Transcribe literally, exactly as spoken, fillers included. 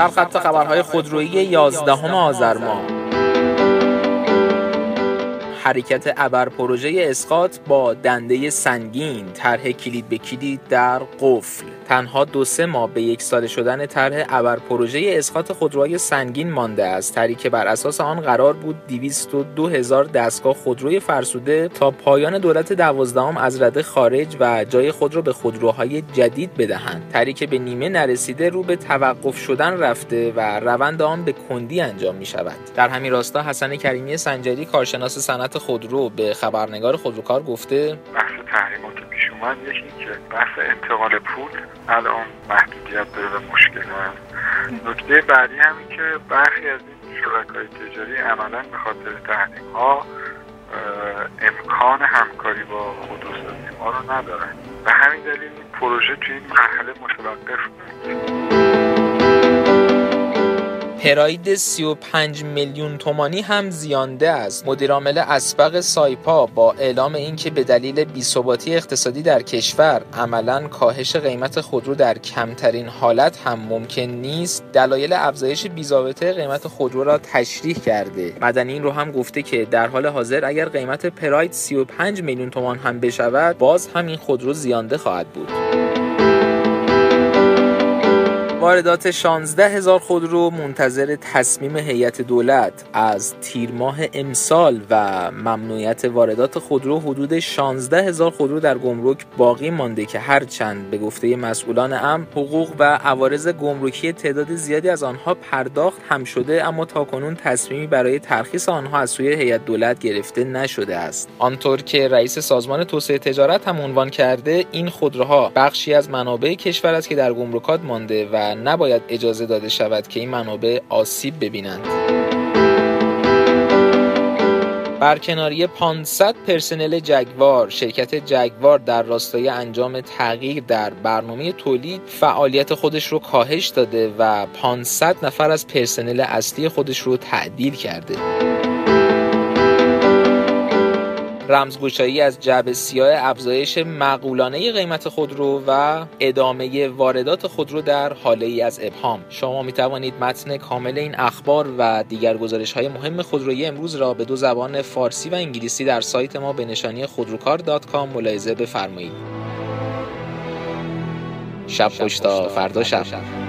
سرخط خبرهای خودرویی یازدهم آذر ماه. حرکت ابر پروژه اسقاط با دنده سنگین، طرح کلید به کلید در قفل. تنها دو سه ماه به یک سال شدن طرح ابر پروژه اسقاط خودروهای سنگین مانده است. طرحی که بر اساس آن قرار بود دویست و دو هزار دستگاه خودروی فرسوده تا پایان دولت دوازدهم از رده خارج و جای خود را به خودروهای جدید بدهند. طرحی که به نیمه نرسیده رو به توقف شدن رفته و روند آن به کندی انجام می شود. در همین راستا حسن کریمی سنجری، کارشناس صنعت خودرو، به خبرنگار خودروکار گفته بحث تحریمات که پیش اومد، یکی که بحث انتقال پول الان محدودیت داره و مشکل هست. نکته بعدی همین که برخی از این شرکای تجاری عملا به خاطر تحریم ها امکان همکاری با خودروسازی ما رو ندارن و همین دلیل این پروژه توی این مرحله متوقف بود. پراید سی و پنج میلیون تومانی هم زیانده است. مدیر عامل اسبق سایپا با اعلام اینکه به دلیل بی‌ثباتی اقتصادی در کشور عملاً کاهش قیمت خودرو در کمترین حالت هم ممکن نیست، دلایل افزایش بی‌ضابطه قیمت خودرو را تشریح کرده. مدنی این رو هم گفته که در حال حاضر اگر قیمت پراید سی و پنج میلیون تومان هم بشود، باز هم این خودرو زیانده خواهد بود. واردات شانزده هزار خودرو منتظر تصمیم هیئت دولت از تیر ماه امسال و ممنوعیت واردات خودرو حدود شانزده هزار خودرو در گمرک باقی مانده که هرچند به گفته مسئولان امر حقوق و عوارض گمرکی تعداد زیادی از آنها پرداخت هم شده، اما تاکنون تصمیمی برای ترخیص آنها از سوی هیئت دولت گرفته نشده است. آنطور که رئیس سازمان توسعه تجارت هم عنوان کرده، این خودروها بخشی از منابع کشور است که در گمرکات مانده و نباید اجازه داده شود که این منابع آسیب ببینند. برکناری پانصد پرسنل جگوار، شرکت جگوار در راستای انجام تغییر در برنامه تولید فعالیت خودش رو کاهش داده و پانصد نفر از پرسنل اصلی خودش رو تعدیل کرده. رمزگشایی از جعبه سیاه افزایش معقولانه قیمت خودرو و ادامه واردات خودرو در حاله ای از ابهام. شما می توانید متن کامل این اخبار و دیگر گزارش‌های مهم خودرویی امروز را به دو زبان فارسی و انگلیسی در سایت ما به نشانی خودروکار دات کام ملاحظه بفرمایید. شب خوش تا فردا شب.